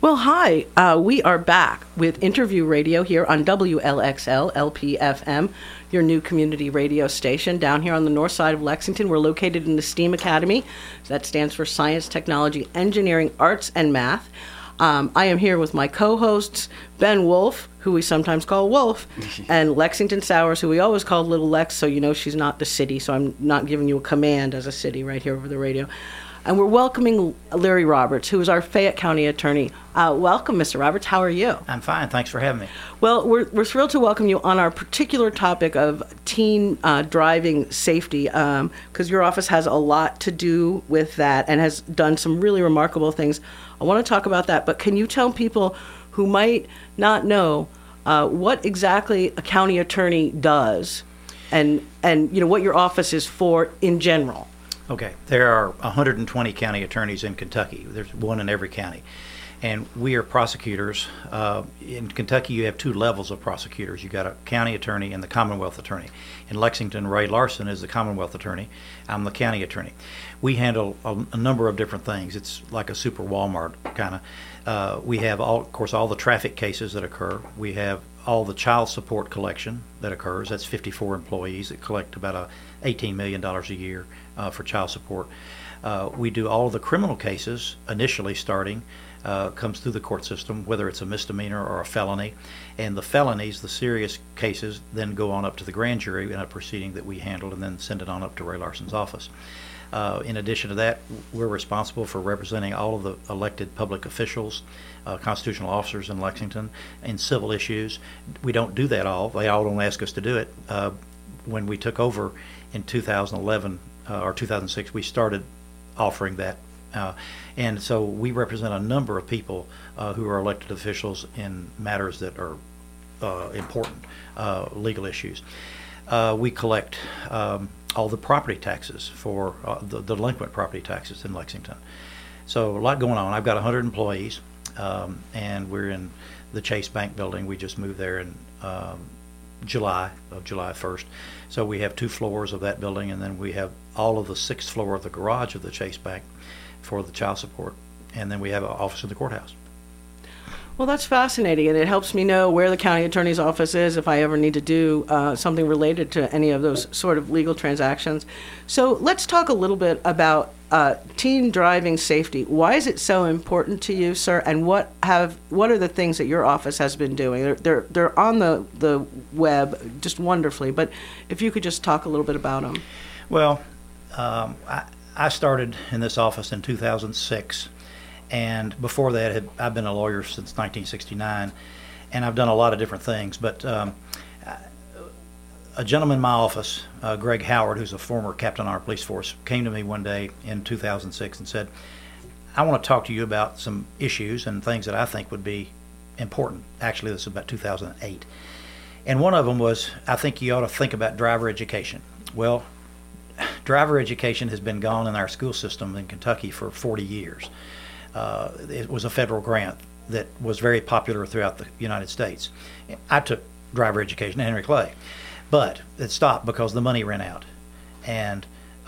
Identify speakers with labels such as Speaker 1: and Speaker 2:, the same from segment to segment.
Speaker 1: Well, hi. We are back with Interview Radio here on WLXL LPFM, your new community radio station down here on the north side of Lexington. We're located in the STEAM Academy. That stands for Science, Technology, Engineering, Arts, and Math. I am here with my co-hosts, Ben Wolf, who we sometimes call Wolf, and Lexington Sowers, who we always call Little Lex, so you know she's not the city, so I'm not giving you a command as a city right here over the radio. And we're welcoming Larry Roberts, who is our Fayette County attorney. Welcome, Mr. Roberts. How are you?
Speaker 2: I'm fine. Thanks for having me.
Speaker 1: Well, we're thrilled to welcome you on our particular topic of teen driving safety, because your office has a lot to do with that and has done some really remarkable things. I want to talk about that, but can you tell people who might not know what exactly a county attorney does and you know what your office is for in general?
Speaker 2: Okay. There are 120 county attorneys in Kentucky. There's one in every county. And we are prosecutors. In Kentucky, you have two levels of prosecutors. You've got a county attorney and the Commonwealth attorney. In Lexington, Ray Larson is the Commonwealth attorney. I'm the county attorney. We handle a number of different things. It's like a super Walmart kind of. We have, of course, all the traffic cases that occur. We have all the child support collection that occurs. That's 54 employees that collect about $18 million a year for child support. We do all of the criminal cases initially starting. Comes through the court system, whether it's a misdemeanor or a felony. And the felonies, the serious cases, then go on up to the grand jury in a proceeding that we handle and then send it on up to Ray Larson's office. In addition to that, we're responsible for representing all of the elected public officials, constitutional officers in Lexington, in civil issues. We don't do that all. They all don't ask us to do it. When we took over in 2011 or 2006, we started offering that. And so we represent a number of people who are elected officials in matters that are important legal issues. We collect all the property taxes for the delinquent property taxes in Lexington. So a lot going on. I've got 100 employees, and we're in the Chase Bank building. We just moved there in July 1st. So we have 2 floors of that building, and then we have all of the 6th floor of the garage of the Chase Bank for the child support, and then we have an office in the courthouse.
Speaker 1: Well, that's fascinating, and it helps me know where the county attorney's office is if I ever need to do something related to any of those sort of legal transactions. So let's talk a little bit about teen driving safety. Why is it so important to you, sir, and what are the things that your office has been doing? They're on the web just wonderfully, but if you could just talk a little bit about them.
Speaker 2: Well, I started in this office in 2006, and before that, I've been a lawyer since 1969, and I've done a lot of different things. But a gentleman in my office, Greg Howard, who's a former captain on our police force, came to me one day in 2006 and said, I want to talk to you about some issues and things that I think would be important. Actually, this is about 2008. And one of them was, I think you ought to think about driver education. Well, driver education has been gone in our school system in Kentucky for 40 years. It was a federal grant that was very popular throughout the United States. I took driver education at Henry Clay, but it stopped because the money ran out. And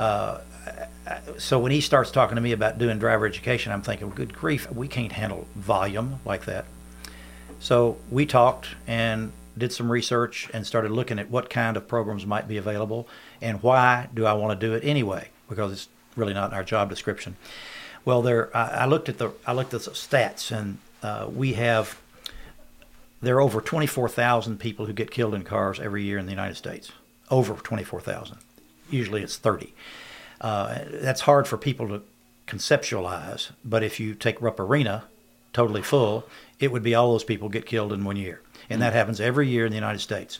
Speaker 2: so when he starts talking to me about doing driver education, I'm thinking, well, good grief, we can't handle volume like that. So we talked and did some research and started looking at what kind of programs might be available and why do I want to do it anyway, because it's really not in our job description. Well, I looked at the stats, and there are over 24,000 people who get killed in cars every year in the United States. Over 24,000. Usually it's 30. That's hard for people to conceptualize, but if you take Rupp Arena totally full, it would be all those people get killed in 1 year. And that happens every year in the United States.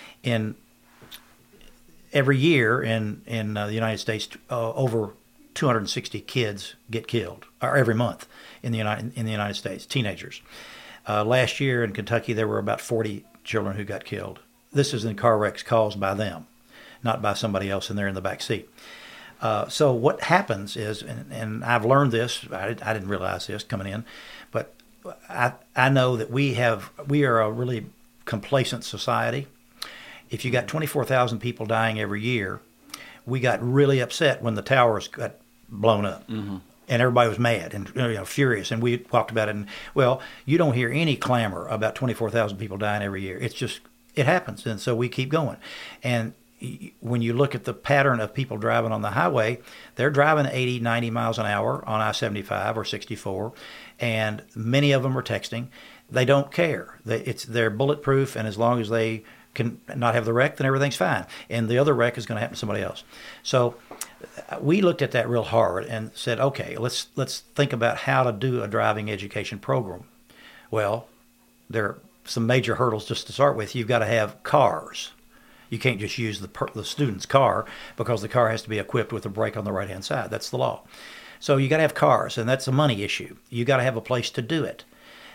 Speaker 2: Every year in the United States, over 260 kids get killed, or every month in the United States, teenagers. Last year in Kentucky, there were about 40 children who got killed. This is in car wrecks caused by them, not by somebody else, and they're in the back seat. So what happens is, and I've learned this, I didn't realize this coming in, but I know that we are a really complacent society. If you got 24,000 people dying every year, we got really upset when the towers got blown up. Mm-hmm. And everybody was mad and furious, and we talked about it. And well, you don't hear any clamor about 24,000 people dying every year. It's just it happens, and so we keep going. And when you look at the pattern of people driving on the highway, they're driving 80, 90 miles an hour on I-75 or 64, and many of them are texting. They don't care. They're bulletproof, and as long as they can not have the wreck, then everything's fine. And the other wreck is going to happen to somebody else. So we looked at that real hard and said, okay, let's think about how to do a driving education program. Well, there are some major hurdles just to start with. You've got to have cars. You can't just use the student's car because the car has to be equipped with a brake on the right-hand side. That's the law. So you got to have cars, and that's a money issue. You got to have a place to do it.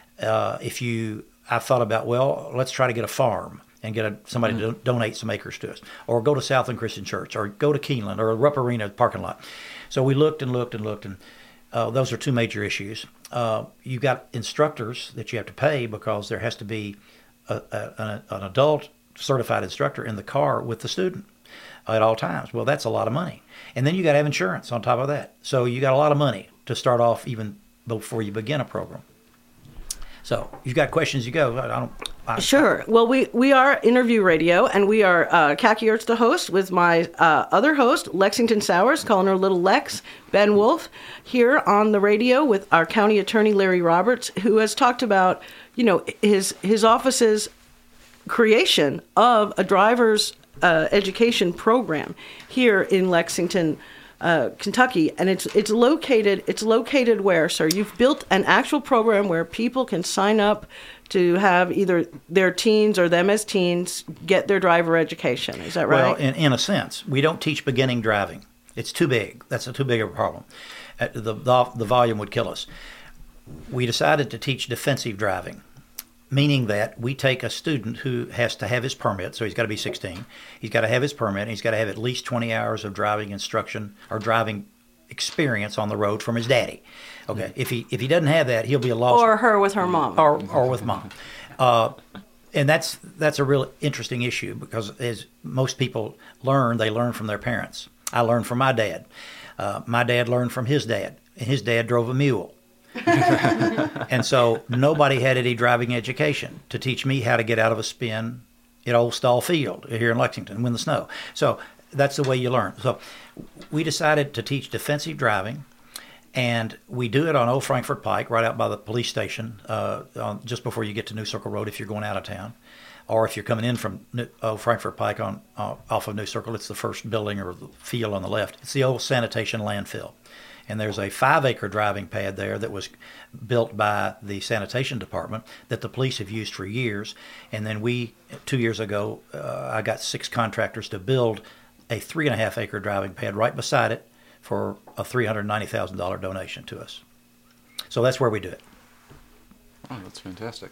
Speaker 2: I thought about, well, let's try to get a farm and get somebody to donate some acres to us, or go to Southland Christian Church, or go to Keeneland, or Rupp Arena parking lot. So we looked and looked and looked, and those are two major issues. You got instructors that you have to pay because there has to be an adult certified instructor in the car with the student at all times. Well, that's a lot of money. And then you got to have insurance on top of that. So you got a lot of money to start off even before you begin a program. So you've got questions, you go.
Speaker 1: Sure. Well, we are Interview Radio, and we are Khaki Ertz, the host, with my other host, Lexington Sowers, calling her Little Lex, Ben Wolf, here on the radio with our county attorney, Larry Roberts, who has talked about, his office's creation of a driver's education program here in Lexington, Kentucky, and it's located where, sir? You've built an actual program where people can sign up to have either their teens or them as teens get their driver education. Is that right?
Speaker 2: Well, in a sense, we don't teach beginning driving. It's too big. That's too big of a problem. The volume would kill us. We decided to teach defensive driving, meaning that we take a student who has to have his permit, so he's got to be 16. He's got to have his permit, and he's got to have at least 20 hours of driving instruction or driving experience on the road from his daddy. Okay, if he doesn't have that, he'll be a lost.
Speaker 1: Or her with her mom.
Speaker 2: Or with mom. And that's a real interesting issue because as most people learn, they learn from their parents. I learned from my dad. My dad learned from his dad, and his dad drove a mule. And so nobody had any driving education to teach me how to get out of a spin at Old Stall Field here in Lexington when the snow. So that's the way you learn. So we decided to teach defensive driving, and we do it on Old Frankfort Pike, right out by the police station, just before you get to New Circle Road if you're going out of town. Or if you're coming in from Old Frankfort Pike off of New Circle, it's the first building or the field on the left. It's the old sanitation landfill. And there's a 5-acre driving pad there that was built by the sanitation department that the police have used for years. And then 2 years ago, I got 6 contractors to build a 3.5-acre driving pad right beside it for a $390,000 donation to us. So that's where we do it.
Speaker 3: Oh, that's fantastic.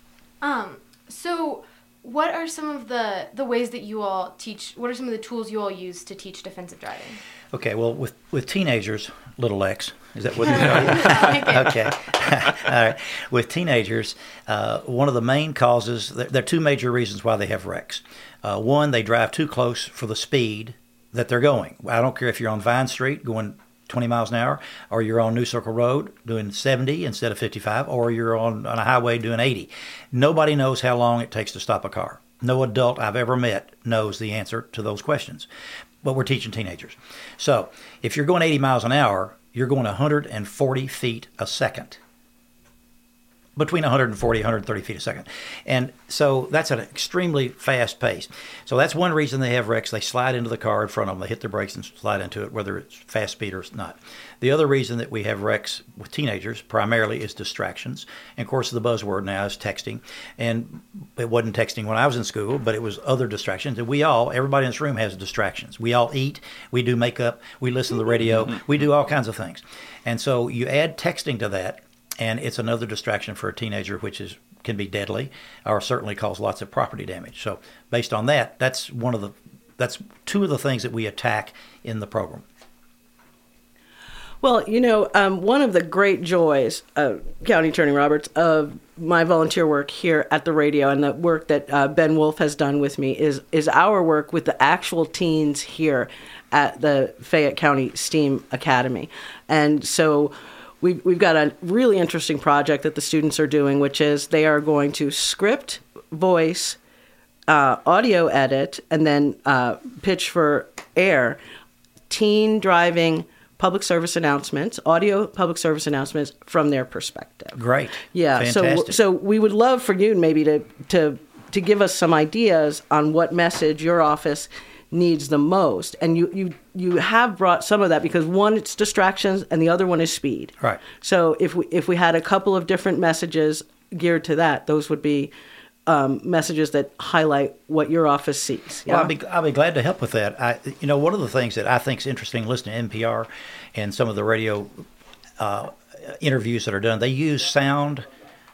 Speaker 4: So what are some of the ways that you all teach, what are some of the tools you all use to teach defensive driving?
Speaker 2: Okay, well, with teenagers, Little Lex, is that what you're talking? Okay. All right. With teenagers, one of the main causes, there are 2 major reasons why they have wrecks. One, they drive too close for the speed that they're going. I don't care if you're on Vine Street going 20 miles an hour, or you're on New Circle Road doing 70 instead of 55, or you're on a highway doing 80. Nobody knows how long it takes to stop a car. No adult I've ever met knows the answer to those questions. But we're teaching teenagers. So if you're going 80 miles an hour, you're going 140 feet a second. Between 140 and 130 feet a second. And so that's an extremely fast pace. So that's one reason they have wrecks. They slide into the car in front of them. They hit their brakes and slide into it, whether it's fast speed or not. The other reason that we have wrecks with teenagers primarily is distractions. And of course, the buzzword now is texting. And it wasn't texting when I was in school, but it was other distractions. And everybody in this room has distractions. We all eat, we do makeup, we listen to the radio, we do all kinds of things. And so you add texting to that, and it's another distraction for a teenager, which can be deadly or certainly cause lots of property damage. So based on that, that's 2 of the things that we attack in the program.
Speaker 1: Well, one of the great joys, County Attorney Roberts, of my volunteer work here at the radio and the work that Ben Wolf has done with me is our work with the actual teens here at the Fayette County STEAM Academy. And so we've got a really interesting project that the students are doing, which is they are going to script, voice, audio edit, and then pitch for air teen driving public service announcements, audio public service announcements from their perspective.
Speaker 2: Great.
Speaker 1: Yeah.
Speaker 2: Fantastic.
Speaker 1: So we would love for you maybe to give us some ideas on what message your office needs the most. And you have brought some of that because one, it's distractions, and the other one is speed.
Speaker 2: Right.
Speaker 1: So if we had a couple of different messages geared to that, those would be messages that highlight what your office sees. Yeah?
Speaker 2: Well, I'll be glad to help with that. One of the things that I think is interesting listening to NPR and some of the radio interviews that are done, they use sound.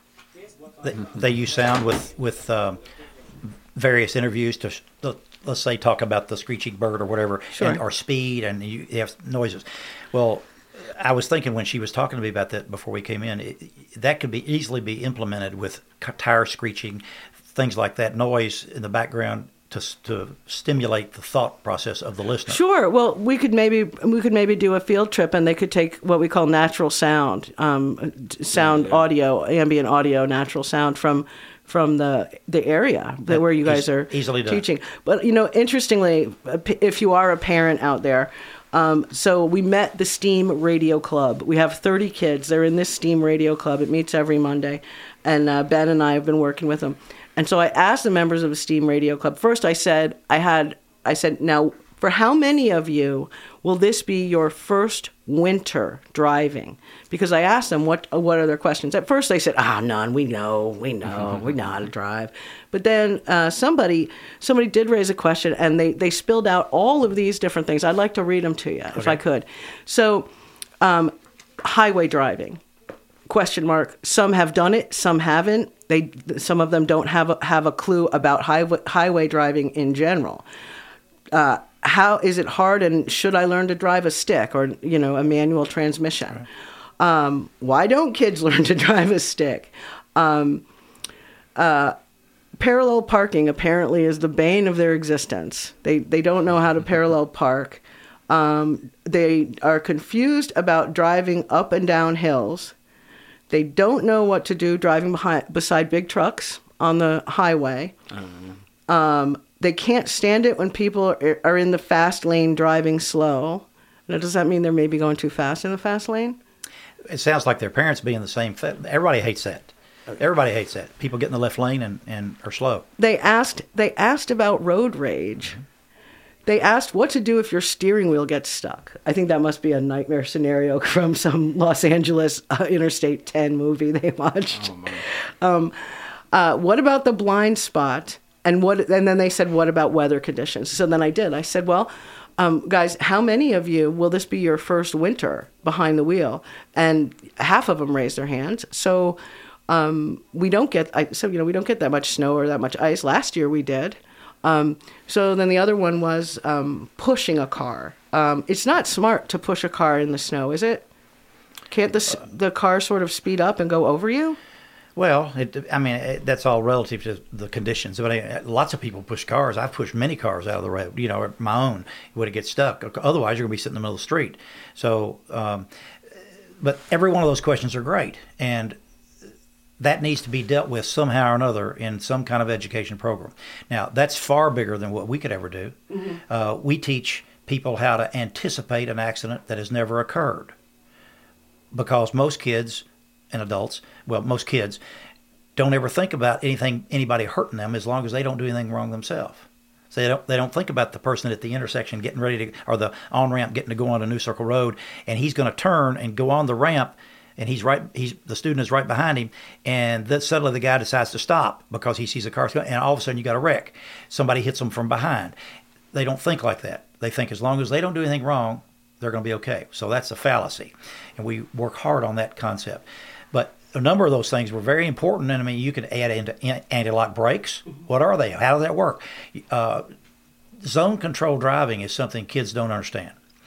Speaker 2: They use sound with various interviews to let's say talk about the screeching bird or whatever,
Speaker 1: sure.
Speaker 2: or speed, and you have noises. Well, I was thinking when she was talking to me about that before we came in, that could easily be implemented with tire screeching, things like that, noise in the background to stimulate the thought process of the listener.
Speaker 1: Sure. Well, we could maybe do a field trip, and they could take what we call natural sound, audio, ambient audio, natural sound from the area where you guys are
Speaker 2: easily
Speaker 1: teaching. But interestingly, if you are a parent out there. So we met the STEAM Radio Club. We have 30 kids. They're in this STEAM Radio Club. It meets every Monday. And Ben and I have been working with them. And so I asked the members of the STEAM Radio Club. First I said, now, for how many of you will this be your first winter driving? Because I asked them what are their questions. At first they said, none, we know we know how to drive. But then somebody did raise a question, and they spilled out all of these different things. I'd like to read them to you, if I could. So, highway driving, question mark. Some have done it, some haven't. Some of them don't have a clue about highway driving in general. How is it hard, and should I learn to drive a stick or a manual transmission? Right. Why don't kids learn to drive a stick? Parallel parking apparently is the bane of their existence. They don't know how to parallel park. They are confused about driving up and down hills. They don't know what to do driving beside big trucks on the highway. They can't stand it when people are in the fast lane driving slow. Now, does that mean they're maybe going too fast in the fast lane?
Speaker 2: It sounds like their parents being the same. Everybody hates that. Everybody hates that. People get in the left lane and are slow.
Speaker 1: They asked about road rage. They asked what to do if your steering wheel gets stuck. I think that must be a nightmare scenario from some Los Angeles Interstate 10 movie they watched. What about the blind spot? And then they said, what about weather conditions? So then I said, well, guys, how many of you will this be your first winter behind the wheel? And half of them raised their hands. So we don't get that much snow or that much ice. Last year we did. So then the other one was pushing a car. It's not smart to push a car in the snow, is it? Can't the car sort of speed up and go over you?
Speaker 2: Well, that's all relative to the conditions. But lots of people push cars. I've pushed many cars out of the road, or my own, when it gets stuck. Otherwise, you're going to be sitting in the middle of the street. So, but every one of those questions are great. And that needs to be dealt with somehow or another in some kind of education program. Now, that's far bigger than what we could ever do. Mm-hmm. We teach people how to anticipate an accident that has never occurred. Because most kids and adults, most kids, don't ever think about anybody hurting them as long as they don't do anything wrong themselves. So they don't think about the person at the intersection getting ready to, or the on-ramp getting to go on a New Circle Road, and he's going to turn and go on the ramp, and the student is right behind him, and then suddenly the guy decides to stop because he sees a car, and all of a sudden you got a wreck. Somebody hits them from behind. They don't think like that. They think as long as they don't do anything wrong, they're going to be okay. So that's a fallacy, and we work hard on that concept. But a number of those things were very important, and you could add into anti-lock brakes. What are they? How does that work? Zone control driving is something kids don't understand.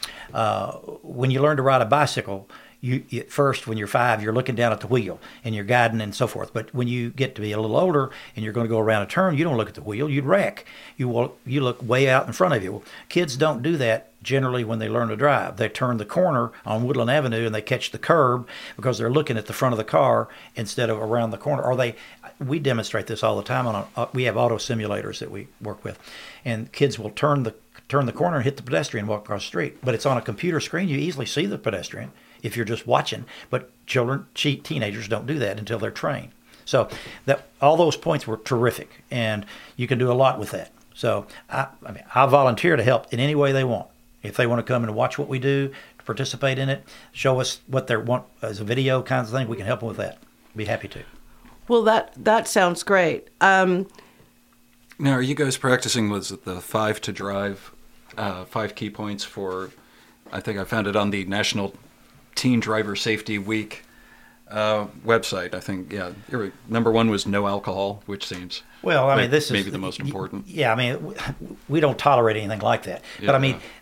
Speaker 2: When you learn to ride a bicycle, you at first, when you're 5, you're looking down at the wheel and you're guiding and so forth. But when you get to be a little older and you're going to go around a turn, you don't look at the wheel, you'd wreck. You look way out in front of you. Well, kids don't do that generally when they learn to drive. They turn the corner on Woodland Avenue and they catch the curb because they're looking at the front of the car instead of around the corner. Or we demonstrate this all the time. We have auto simulators that we work with, and kids will turn the corner and hit the pedestrian, walk across the street. But it's on a computer screen. You easily see the pedestrian if you're just watching. But teenagers don't do that until they're trained. So all those points were terrific, and you can do a lot with that. So I volunteer to help in any way they want. If they want to come and watch what we do, participate in it, show us what they want as a video kinds of thing, we can help them with that. Be happy to.
Speaker 1: Well, that sounds great.
Speaker 3: Now, are you guys practicing, was it the 5 to drive, 5 key points for, I think I found it on the National Teen Driver Safety Week website. I think, yeah, number 1 was no alcohol, which seems this is maybe the most important.
Speaker 2: Yeah, we don't tolerate anything like that. But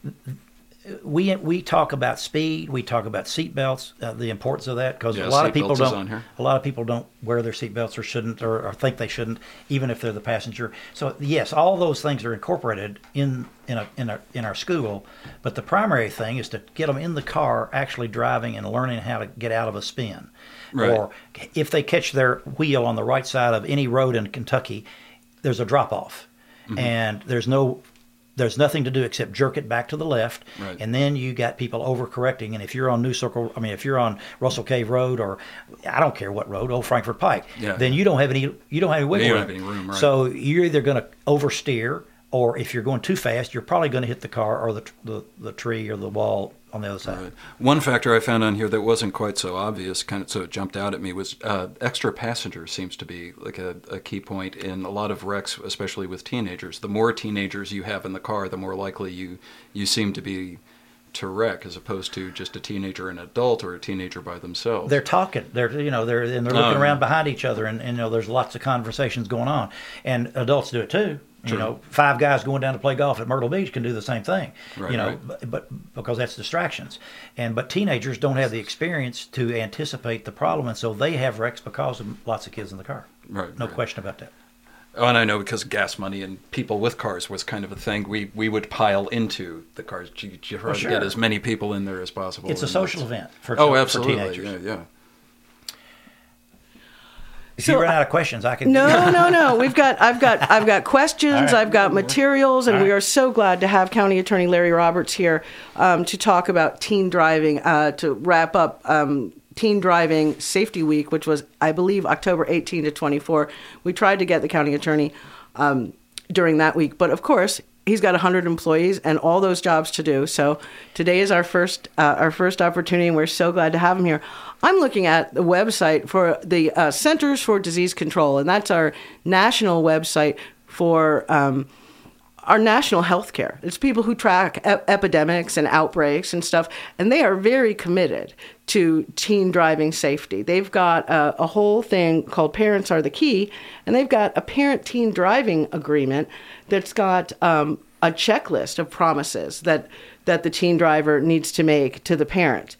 Speaker 2: we talk about speed. We talk about seat belts, the importance of that, because a lot of people don't wear their seat belts or shouldn't, or think they shouldn't, even if they're the passenger. So yes, all those things are incorporated in our school. But the primary thing is to get them in the car, actually driving and learning how to get out of a spin.
Speaker 3: Right.
Speaker 2: Or if they catch their wheel on the right side of any road in Kentucky, there's a drop off, and there's nothing to do except jerk it back to the left,
Speaker 3: right.
Speaker 2: And then you got people overcorrecting. And if you're on if you're on Russell Cave Road, or I don't care what road, Old Frankfort Pike, then you don't have any wiggle room.
Speaker 3: You don't have any room, right.
Speaker 2: So you're either going to oversteer, or if you're going too fast, you're probably going to hit the car or the tree or the wall on the other side.
Speaker 3: Right. One factor I found on here that wasn't quite so obvious, so it jumped out at me, was extra passengers seems to be like a key point in a lot of wrecks, especially with teenagers. The more teenagers you have in the car, the more likely you seem to be to wreck, as opposed to just a teenager and an adult, or a teenager by themselves.
Speaker 2: They're talking. They're looking around behind each other, and there's lots of conversations going on, and adults do it too.
Speaker 3: True.
Speaker 2: 5 guys going down to play golf at Myrtle Beach can do the same thing.
Speaker 3: Right, right.
Speaker 2: But because that's distractions, but teenagers don't have the experience to anticipate the problem, and so they have wrecks because of lots of kids in the car.
Speaker 3: Right.
Speaker 2: No question about that.
Speaker 3: Oh, and I know, because gas money and people with cars was kind of a thing. We would pile into the cars. You try to get as many people in there as possible.
Speaker 2: It's a social event for
Speaker 3: absolutely.
Speaker 2: teenagers.
Speaker 3: Yeah.
Speaker 2: If you run out of questions, I can.
Speaker 1: No. I've got questions.
Speaker 2: Right.
Speaker 1: I've got materials, and we are so glad to have County Attorney Larry Roberts here to talk about teen driving. To wrap up Teen Driving Safety Week, which was, I believe, October 18 to 24. We tried to get the county attorney during that week, but of course, he's got 100 employees and all those jobs to do. So today is our first opportunity, and we're so glad to have him here. I'm looking at the website for the Centers for Disease Control, and that's our national website for our national health care. It's people who track epidemics and outbreaks and stuff, and they are very committed to teen driving safety. They've got a whole thing called Parents Are the Key, and they've got a parent-teen driving agreement that's got a checklist of promises that the teen driver needs to make to the parent.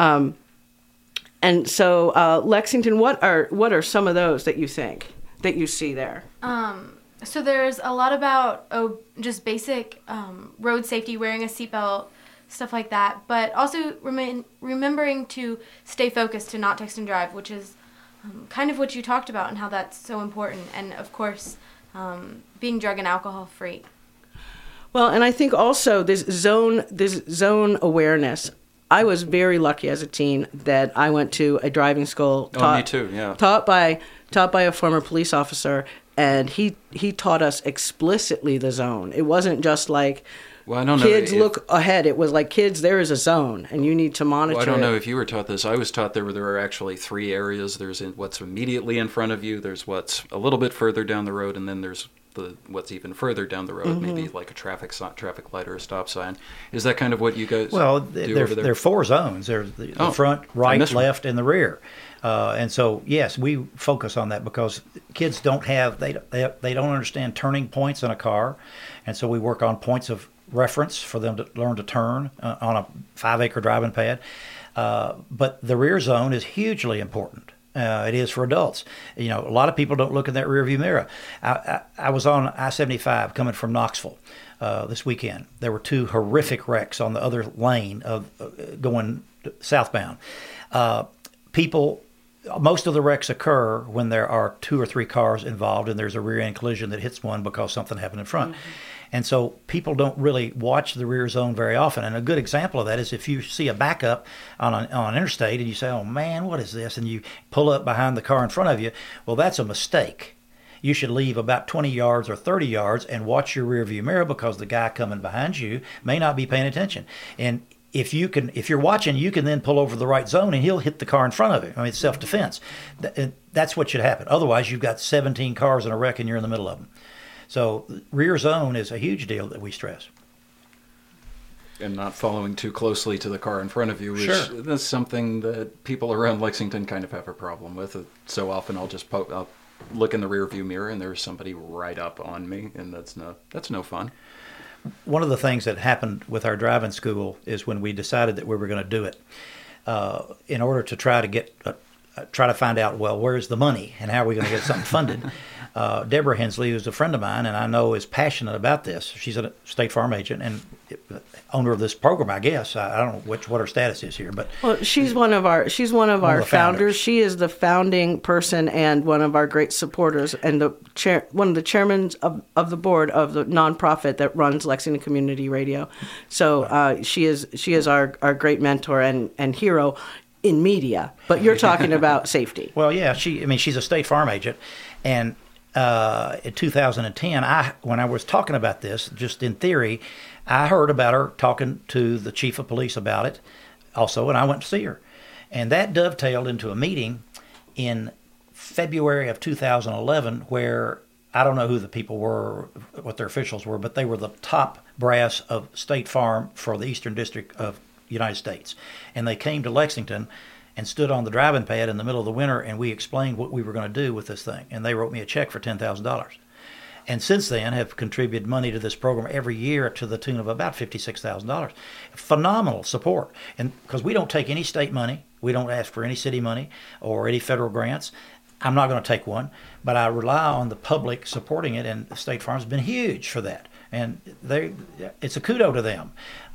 Speaker 1: And so, Lexington, what are some of those that you think that you see there?
Speaker 4: So there's a lot about just basic road safety, wearing a seatbelt, stuff like that. But also remembering to stay focused, to not text and drive, which is kind of what you talked about and how that's so important. And of course, being drug and alcohol free.
Speaker 1: Well, and I think also this zone awareness. I was very lucky as a teen that I went to a driving school.
Speaker 3: Me too. Yeah.
Speaker 1: Taught by a former police officer, and he taught us explicitly the zone. It wasn't just like kids look ahead. It was like, kids, there is a zone, and you need to monitor.
Speaker 3: Well, I don't know if you were taught this. I was taught there were actually 3 areas. There's what's immediately in front of you. There's what's a little bit further down the road, and then there's what's even further down the road, maybe like a traffic light or a stop sign. Is that kind of what you guys do over there?
Speaker 2: There are 4 zones. There's the front, right, left, and the rear. And so, yes, we focus on that because kids don't understand turning points in a car. And so we work on points of reference for them to learn to turn on a 5-acre driving pad. But the rear zone is hugely important. It is for adults. You know, a lot of people don't look in that rearview mirror. I was on I-75 coming from Knoxville this weekend. There were 2 horrific wrecks on the other lane of going southbound. Most of the wrecks occur when there are 2 or 3 cars involved and there's a rear end collision that hits one because something happened in front. Mm-hmm. And so people don't really watch the rear zone very often. And a good example of that is if you see a backup on an interstate and you say, oh man, what is this? And you pull up behind the car in front of you. Well, that's a mistake. You should leave about 20 yards or 30 yards and watch your rear view mirror, because the guy coming behind you may not be paying attention. And if you're watching, you can then pull over the right zone and he'll hit the car in front of him. I mean, it's self-defense. That's what should happen. Otherwise, you've got 17 cars in a wreck and you're in the middle of them. So rear zone is a huge deal that we stress.
Speaker 3: And not following too closely to the car in front of you, which
Speaker 2: Sure.
Speaker 3: That's something that people around Lexington kind of have a problem with. So often I'll just I'll look in the rear view mirror and there's somebody right up on me, and that's no fun.
Speaker 2: One of the things that happened with our driving school is when we decided that we were going to do it, in order to try to find out, well, where's the money and how are we going to get something funded? Deborah Hensley, who's a friend of mine and I know is passionate about this. She's a State Farm agent and owner of this program, I guess. I don't know what her status is here, but
Speaker 1: well, she's one of our founders. She is the founding person and one of our great supporters, and one of the chairmen of the board of the nonprofit that runs Lexington Community Radio. So she is our great mentor and hero in media. But you're talking about safety.
Speaker 2: Well, yeah, she's a State Farm agent, and in 2010, when I was talking about this, just in theory, I heard about her talking to the chief of police about it also, and I went to see her. And that dovetailed into a meeting in February of 2011 where I don't know who the people were, what their officials were, but they were the top brass of State Farm for the Eastern District of the United States. And they came to Lexington and stood on the driving pad in the middle of the winter, and we explained what we were going to do with this thing. And they wrote me a check for $10,000. And since then have contributed money to this program every year to the tune of about $56,000. Phenomenal support. And because we don't take any state money, we don't ask for any city money or any federal grants. I'm not going to take one, but I rely on the public supporting it, and State Farm's been huge for that. And it's a kudo to them,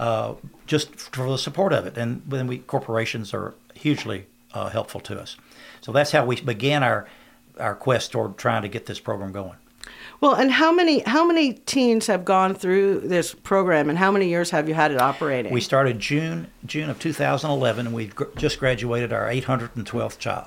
Speaker 2: just for the support of it. And then corporations are hugely helpful to us. So that's how we began our quest toward trying to get this program going.
Speaker 1: Well, and how many teens have gone through this program, and how many years have you had it operating?
Speaker 2: We started June of 2011, and we've just graduated our 812th child.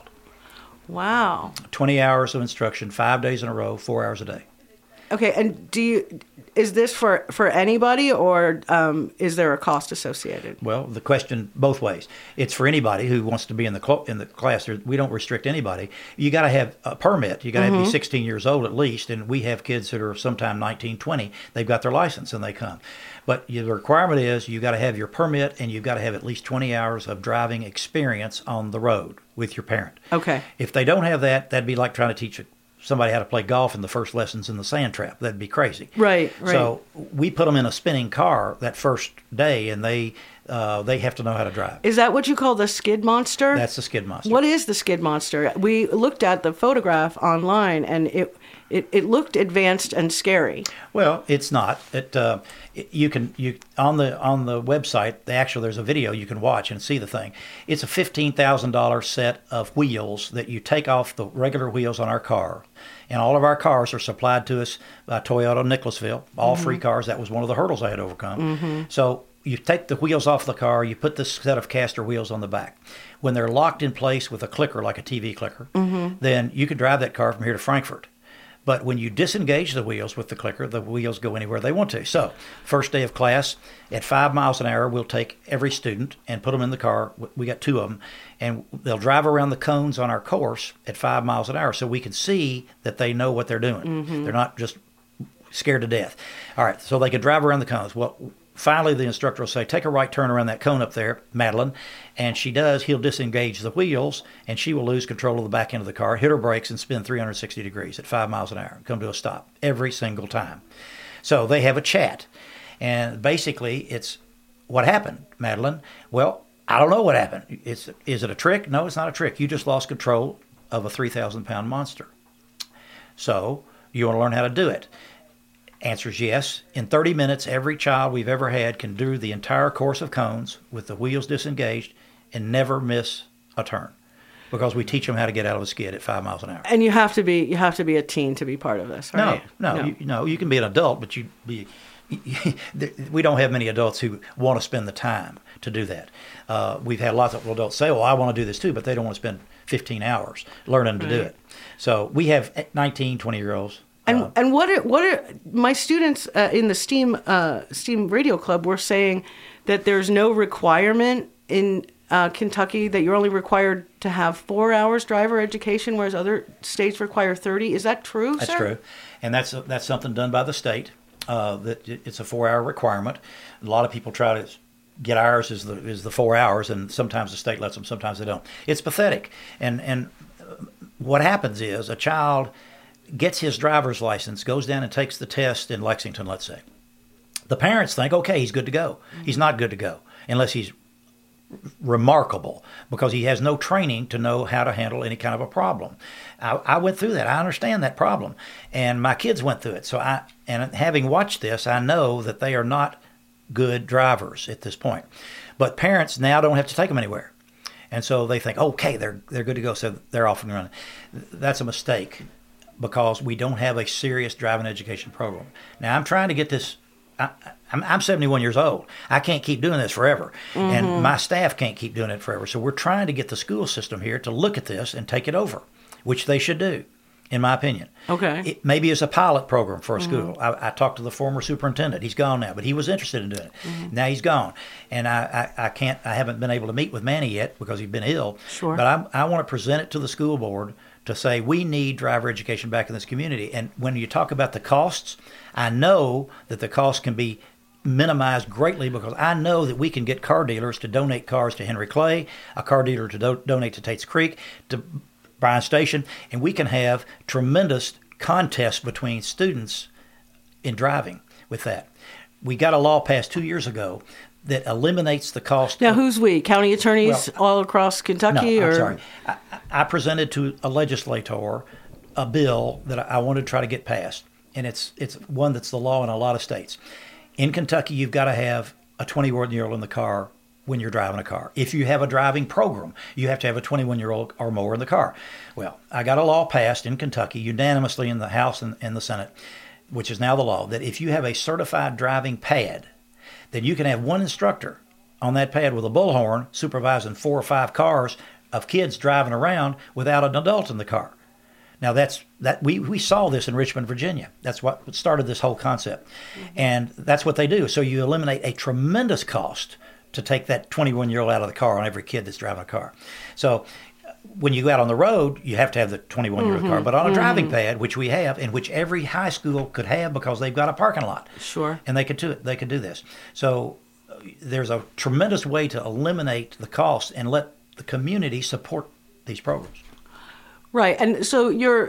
Speaker 1: Wow.
Speaker 2: 20 hours of instruction, 5 days in a row, 4 hours a day.
Speaker 1: Okay, and is this for anybody, or is there a cost associated?
Speaker 2: Well, the question both ways. It's for anybody who wants to be in the class. We don't restrict anybody. You got to have a permit. You got to be 16 years old at least, and we have kids that are sometime 19, 20. They've got their license and they come. But the requirement is you got to have your permit, and you've got to have at least 20 hours of driving experience on the road with your parent.
Speaker 1: Okay.
Speaker 2: If they don't have that, that'd be like trying to teach somebody how to play golf in the first lessons in the sand trap. That'd be crazy.
Speaker 1: Right.
Speaker 2: So we put them in a spinning car that first day, and they have to know how to drive.
Speaker 1: Is that what you call the skid monster?
Speaker 2: That's the skid monster.
Speaker 1: What is the skid monster? We looked at the photograph online, and it looked advanced and scary.
Speaker 2: Well, it's not. You on the website. There's a video you can watch and see the thing. It's a $15,000 set of wheels that you take off the regular wheels on our car, and all of our cars are supplied to us by Toyota Nicholasville. All free cars. That was one of the hurdles I had overcome. So you take the wheels off the car. You put this set of caster wheels on the back. When they're locked in place with a clicker, like a TV clicker, then you can drive that car from here to Frankfurt. But when you disengage the wheels with the clicker, the wheels go anywhere they want to. So, first day of class, at 5 miles an hour, we'll take every student and put them in the car. We got 2 of them. And they'll drive around the cones on our course at 5 miles an hour so we can see that they know what they're doing. They're not just scared to death. All right, so they can drive around the cones. Well, finally, the instructor will say, take a right turn around that cone up there, Madeline. And she does. He'll disengage the wheels, and she will lose control of the back end of the car, hit her brakes, and spin 360 degrees at 5 miles an hour and come to a stop every single time. So they have a chat. And basically, it's what happened, Madeline? Well, I don't know what happened. Is it a trick? No, it's not a trick. You just lost control of a 3,000-pound monster. So you want to learn how to do it. Answer is yes. In 30 minutes, every child we've ever had can do the entire course of cones with the wheels disengaged and never miss a turn, because we teach them how to get out of a skid at 5 miles an hour.
Speaker 1: And you have to be a teen to be part of this, right?
Speaker 2: No. You can be an adult, but we don't have many adults who want to spend the time to do that. We've had lots of adults say, well, I want to do this too, but they don't want to spend 15 hours learning to do it. So we have 19, 20-year-olds.
Speaker 1: And what are my students in the STEAM Radio Club were saying that there's no requirement in Kentucky that you're only required to have 4 hours driver education, whereas other states require 30. Is that true,
Speaker 2: That's
Speaker 1: sir?
Speaker 2: true. And that's something done by the state, that it's a 4-hour requirement. A lot of people try to get ours is the 4 hours, and sometimes the state lets them, sometimes they don't. It's pathetic. And what happens is a child gets his driver's license, goes down and takes the test in Lexington, let's say. The parents think, okay, he's good to go. He's not good to go unless he's remarkable, because he has no training to know how to handle any kind of a problem. I went through that. I understand that problem. And my kids went through it. So having watched this, I know that they are not good drivers at this point. But parents now don't have to take them anywhere. And so they think, okay, they're good to go, so they're off and running. That's a mistake, because we don't have a serious driving education program. Now, I'm trying to get this. I'm 71 years old. I can't keep doing this forever. And my staff can't keep doing it forever. So we're trying to get the school system here to look at this and take it over, which they should do, in my opinion.
Speaker 1: Okay.
Speaker 2: It maybe as a pilot program for a school. I talked to the former superintendent. He's gone now, but he was interested in doing it. Now he's gone. And I haven't been able to meet with Manny yet because he's been ill.
Speaker 1: Sure.
Speaker 2: But I want to present it to the school board to say we need driver education back in this community. And when you talk about the costs, I know that the costs can be minimized greatly, because I know that we can get car dealers to donate cars to Henry Clay, a car dealer to donate to Tate's Creek, to Bryan Station, and we can have tremendous contests between students in driving with that. We got a law passed 2 years ago that eliminates the cost.
Speaker 1: Now, who's we? County attorneys all across Kentucky?
Speaker 2: No, I'm sorry. I presented to a legislator a bill that I wanted to try to get passed, and it's one that's the law in a lot of states. In Kentucky, you've got to have a 21-year-old in the car when you're driving a car. If you have a driving program, you have to have a 21-year-old or more in the car. Well, I got a law passed in Kentucky unanimously in the House and the Senate, which is now the law, that if you have a certified driving pad, then you can have one instructor on that pad with a bullhorn supervising 4 or 5 cars of kids driving around without an adult in the car. Now we saw this in Richmond, Virginia. That's what started this whole concept. And that's what they do. So you eliminate a tremendous cost to take that 21-year-old out of the car on every kid that's driving a car. So when you go out on the road, you have to have the 21-year-old car. But on a driving pad, which we have, and which every high school could have because they've got a parking lot.
Speaker 1: Sure.
Speaker 2: And they could do this. So there's a tremendous way to eliminate the cost and let the community support these programs.
Speaker 1: Right. And so you're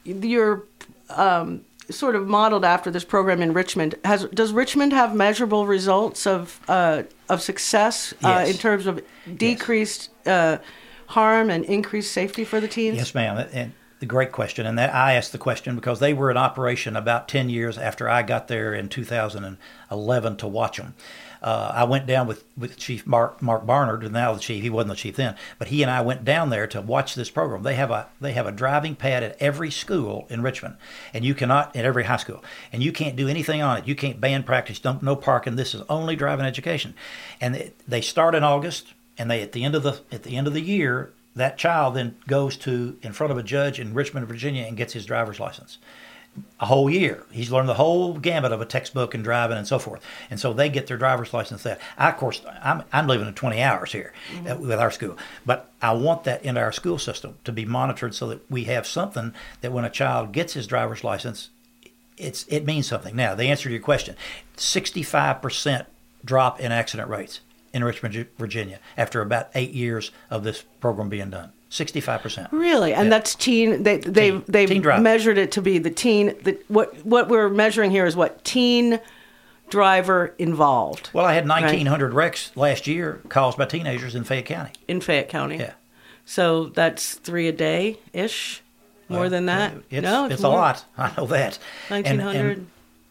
Speaker 1: sort of modeled after this program in Richmond. Does Richmond have measurable results of success
Speaker 2: Yes.
Speaker 1: in terms of decreased harm and increased safety for the teens?
Speaker 2: Yes, ma'am. And the great question. And that I asked the question because they were in operation about 10 years after I got there in 2011 to watch them. I went down with Chief Mark Barnard, now the chief. He wasn't the chief then, but he and I went down there to watch this program. They have a driving pad at every school in Richmond, and you cannot at every high school, and you can't do anything on it. You can't band practice, no parking. This is only driving education, and they start in August, and they at the end of the year, that child then goes in front of a judge in Richmond, Virginia, and gets his driver's license. A whole year. He's learned the whole gamut of a textbook and driving and so forth. And so they get their driver's license. Of course, I'm living in 20 hours here with our school. But I want that in our school system to be monitored so that we have something that when a child gets his driver's license, it means something. Now, the answer to your question, 65% drop in accident rates in Richmond, Virginia, after about 8 years of this program being done. 65%.
Speaker 1: Really? And that's teen. They've
Speaker 2: teen driving.
Speaker 1: measured it to be the teen. What we're measuring here is what teen driver involved.
Speaker 2: Well, I had 1,900 wrecks last year caused by teenagers in Fayette County.
Speaker 1: In Fayette County.
Speaker 2: Yeah.
Speaker 1: So that's 3 a day-ish? More than that?
Speaker 2: It's a lot. I know that.
Speaker 1: 1,900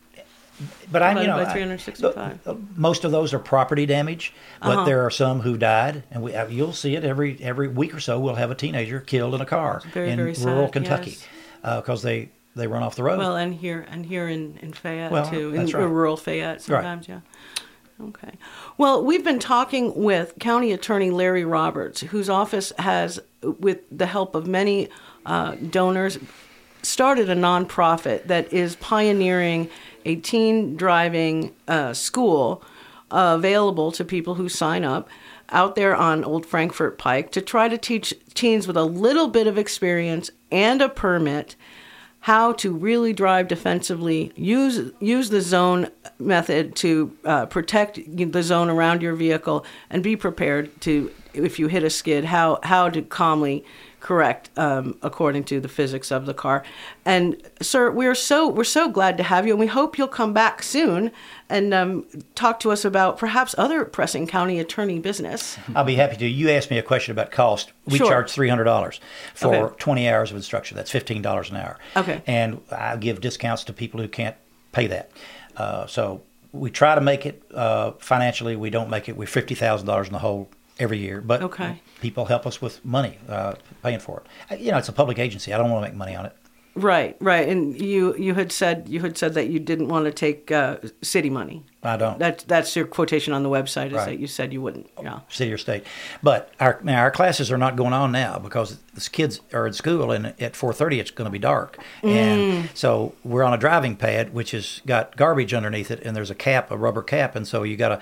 Speaker 2: but I,
Speaker 1: divided by 365.
Speaker 2: Most of those are property damage, but there are some who died, and you'll see it every week or so. We'll have a teenager killed in a car
Speaker 1: very,
Speaker 2: in
Speaker 1: very
Speaker 2: rural
Speaker 1: sad,
Speaker 2: Kentucky because they run off the road.
Speaker 1: Well, and here in Fayette too,
Speaker 2: that's
Speaker 1: in
Speaker 2: right.
Speaker 1: rural Fayette sometimes,
Speaker 2: Right.
Speaker 1: yeah. Okay. Well, we've been talking with County Attorney Larry Roberts, whose office has, with the help of many donors, started a nonprofit that is pioneering a teen driving school available to people who sign up out there on Old Frankfort Pike to try to teach teens with a little bit of experience and a permit how to really drive defensively, use the zone method to protect the zone around your vehicle, and be prepared to, if you hit a skid, how to calmly correct according to the physics of the car. And sir, we're so glad to have you, and we hope you'll come back soon and talk to us about perhaps other pressing county attorney business.
Speaker 2: I'll be happy to. You asked me a question about cost. We
Speaker 1: Sure.
Speaker 2: charge $300 for
Speaker 1: Okay.
Speaker 2: 20 hours of instruction. That's $15 an hour.
Speaker 1: Okay.
Speaker 2: And I give discounts to people who can't pay that. So we try to make it financially. We don't make it. We're $50,000 in the hole every year, but
Speaker 1: Okay.
Speaker 2: people help us with money, paying for it. It's a public agency. I don't want to make money on it.
Speaker 1: Right. And you had said that you didn't want to take city money.
Speaker 2: I don't.
Speaker 1: That's your quotation on the website. Is
Speaker 2: Right.
Speaker 1: that you said you wouldn't? Yeah.
Speaker 2: City or state. But our classes are not going on now because the kids are in school, and at 4:30 it's going to be dark. And so we're on a driving pad, which has got garbage underneath it, and there's a rubber cap, and so you got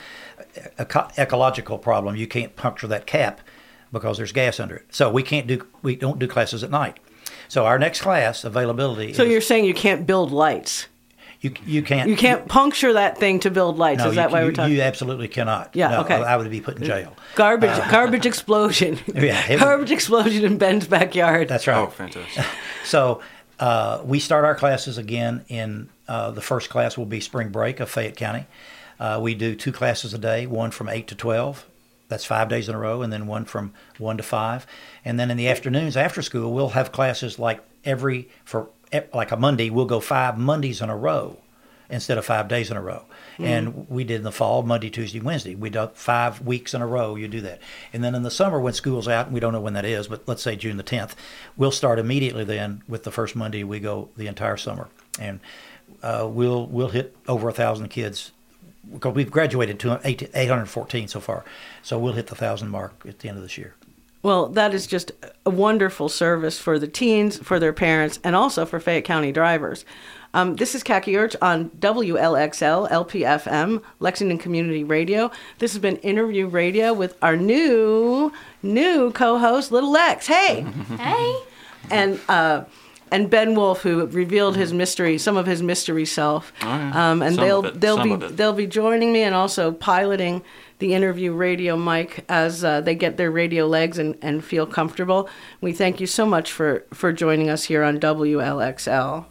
Speaker 2: a ecological problem. You can't puncture that cap because there's gas under it. So we don't do classes at night. So our next class availability
Speaker 1: So
Speaker 2: is,
Speaker 1: you're saying you can't build lights?
Speaker 2: you can't
Speaker 1: You can't puncture that thing to build lights.
Speaker 2: No,
Speaker 1: Is that why we're talking?
Speaker 2: You absolutely cannot.
Speaker 1: Yeah,
Speaker 2: No,
Speaker 1: okay.
Speaker 2: I would be put in jail.
Speaker 1: Garbage explosion.
Speaker 2: Yeah, it would-
Speaker 1: Garbage explosion in Ben's backyard.
Speaker 2: That's right.
Speaker 3: Oh, fantastic.
Speaker 2: So we start our classes again in the first class will be spring break of Fayette County. We do 2 classes a day, one from 8 to 12. That's 5 days in a row, and then one from 1 to 5. And then in the afternoons after school, we'll have classes like a Monday. We'll go 5 Mondays in a row instead of 5 days in a row. And we did in the fall, Monday, Tuesday, Wednesday. We do 5 weeks in a row. You do that. And then in the summer when school's out, and we don't know when that is, but let's say June the 10th, we'll start immediately then with the first Monday. We go the entire summer. And we'll hit over 1,000 kids because we've graduated to 814 so far. So we'll hit the 1,000 mark at the end of this year.
Speaker 1: Well, that is just a wonderful service for the teens, for their parents, and also for Fayette County drivers. This is Khaki Urch on WLXL, LPFM, Lexington Community Radio. This has been Interview Radio with our new co-host, Little Lex. Hey!
Speaker 4: Hey.
Speaker 1: And Ben Wolf, who revealed some of his mystery self, and they'll be joining me and also piloting the Interview Radio mic as they get their radio legs and feel comfortable. We thank you so much for joining us here on WLXL.